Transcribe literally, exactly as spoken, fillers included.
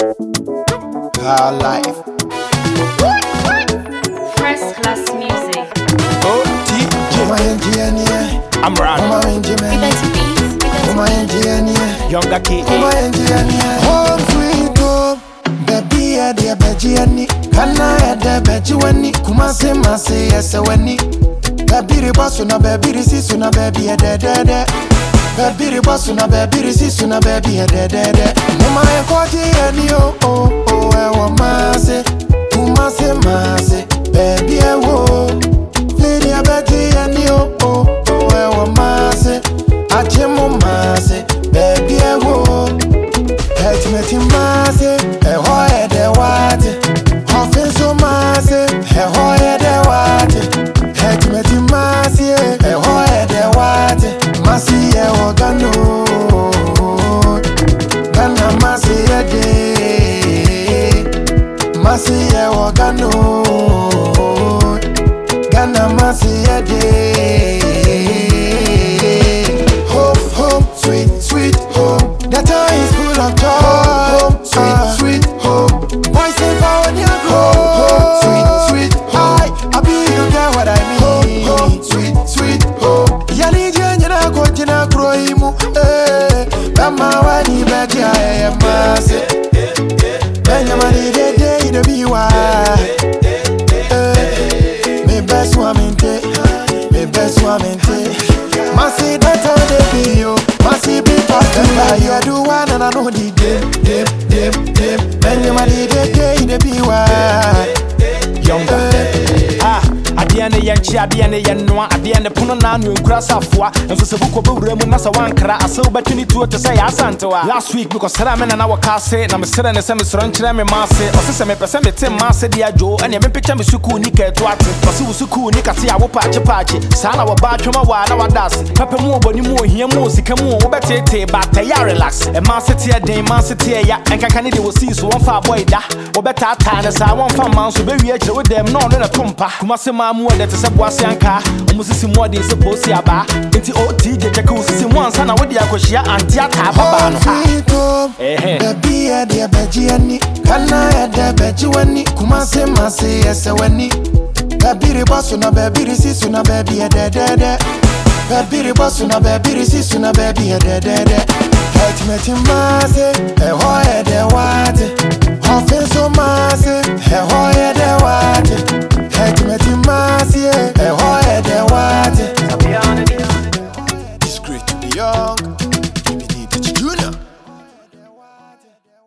Our life. First class music. Oh, T J. I'm Ryan. Younger K. Home sweet home. Baby, I dear Bejiani. Can I add the Bejiani? Kumase Mase, yes, I went. Baby, the boss, no baby, this is no baby, a dead dead. Baby, the boss, no baby, this is no baby, a dead dead. Mama, I caught you, and you, oh, oh, I want Mase. Kumase Mase, baby, I won't. Lady, I bet you, and you, oh, oh, I want Mase. I chemo Mase, baby, I won't. Hey, Timothy Mase, a hoy, the water. Often so Mase, a hoy, the water. Hey, Timothy Mase, a hoy, the water. Masi, a wagano. Gana Masi, a day. Masi, a wagano. Gana Masi, a day. Home, home, sweet, sweet home. That time is full of joy. Home, sweet, uh, sweet home. Why say for when you go? Home, sweet, sweet home. I be you get what I mean. Home, home, sweet, sweet home. Yani jena go jena grow imu. Eh, Bama wani beji aye mase. Benya mani de de de biwa. Eh, me best woman te, me best woman te. Masi data de bio, masi be popular. You do one and I know the dim, dim, dim, dim. Benya mani de de de biwa. Younger, ah. Adiane yanchi adiane yanwa adiane puno na anu nkura safwa nso se buko bewura mu na sa wankra ase ubetuni tuo te say asantewa last week because sera me na na wakase na me sera ne se me soro nkyere me maase ose se me pese me te maase dia jo ene me picture me suku ni ka eto ate ose wo suku ni ka se ya wo paache paache sa na wo ba twoma wa na wadase pepe mu oboni mu ohia mu sika mu wo betete ba te ya relax e maase te den maase te ya enkaka ne de wo si so won fa boy da wo beta ata ne sa won fa man so be wi akire wo dem no no na tompa kuma se ma mu de te se boase anka omusisi mu de se bosi aba enti O T J check usisi mu ansa na wo de akohia anti ata baba no eh baby e de beji ani kana e de beji wani kuma se mase yese wani baby re boss na baby re sisu na baby e de de de baby re boss na baby re sisu na baby e de de de ultimate mase e ho e de